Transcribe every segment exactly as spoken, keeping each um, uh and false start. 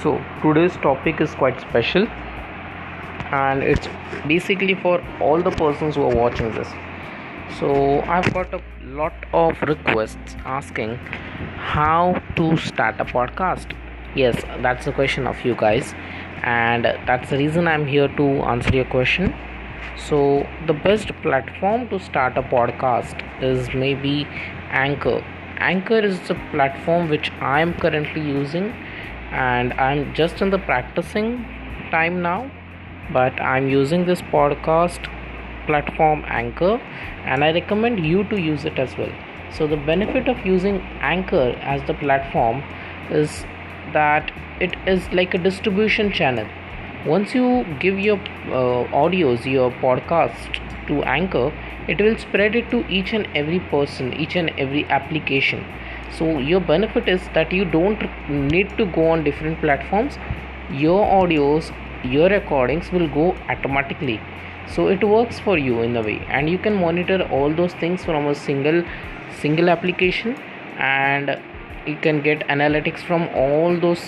So today's topic is quite special, and it's basically for all the persons who are watching this. So I've got a lot of requests asking how to start a podcast. Yes, that's the question of you guys, and that's the reason I'm here to answer your question. So the best platform to start a podcast is maybe Anchor. Anchor is the platform which I am currently using, and I'm just in the practicing time now, but I'm using this podcast platform Anchor, and I recommend you to use it as well. So the benefit of using Anchor as the platform is that it is like a distribution channel. Once you give your uh, audios, your podcast to Anchor, it will spread it to each and every person, each and every application. So your benefit is that you don't need to go on different platforms. Your audios, your recordings will go automatically. So it works for you in a way, and you can monitor all those things from a single single application, and you can get analytics from all those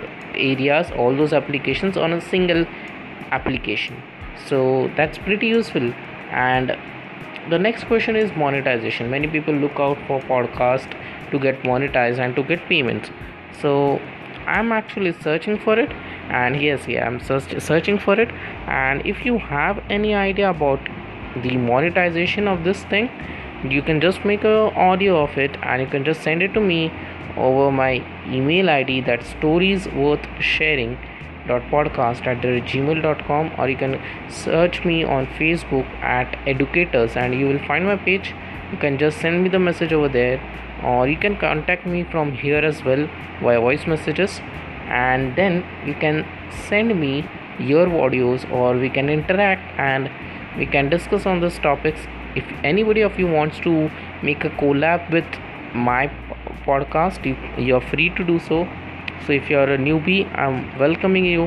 areas, all those applications on a single application. So that's pretty useful. And the next question is monetization. Many people look out for podcast to get monetized and to get payments. So I'm actually searching for it, and yes, yeah, I'm search- searching for it. And if you have any idea about the monetization of this thing, you can just make a audio of it, and you can just send it to me over my email id, that's storiesworthsharing dot podcast at gmail dot com, or you can search me on Facebook at educators and you will find my page. You can just send me the message over there, or you can contact me from here as well via voice messages, and then you can send me your audios, or we can interact and we can discuss on these topics. If anybody of you wants to make a collab with my podcast, you, you're free to do so. So if you're a newbie, I'm welcoming you.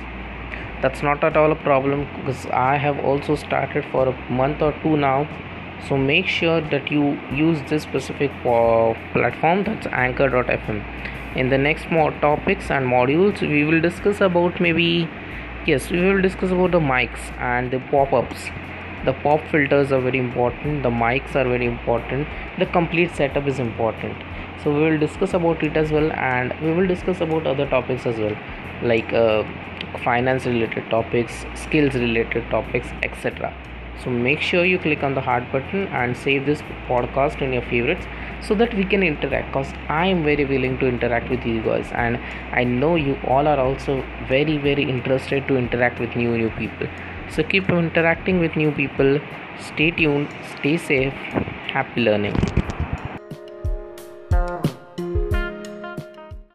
That's not at all a problem, because I have also started for a month or two now. So make sure that you use this specific uh, platform, that's anchor dot f m. In the next more topics and modules, we will discuss about maybe yes we will discuss about the mics and the pop-ups. The pop filters are very important, the mics are very important, the complete setup is important. So we will discuss about it as well, and we will discuss about other topics as well, like uh, finance related topics, skills related topics, etc. So make sure you click on the heart button and save this podcast in your favorites, so that we can interact, because I am very willing to interact with you guys, and I know you all are also very very interested to interact with new new people. So keep interacting with new people. Stay tuned, stay safe, happy learning.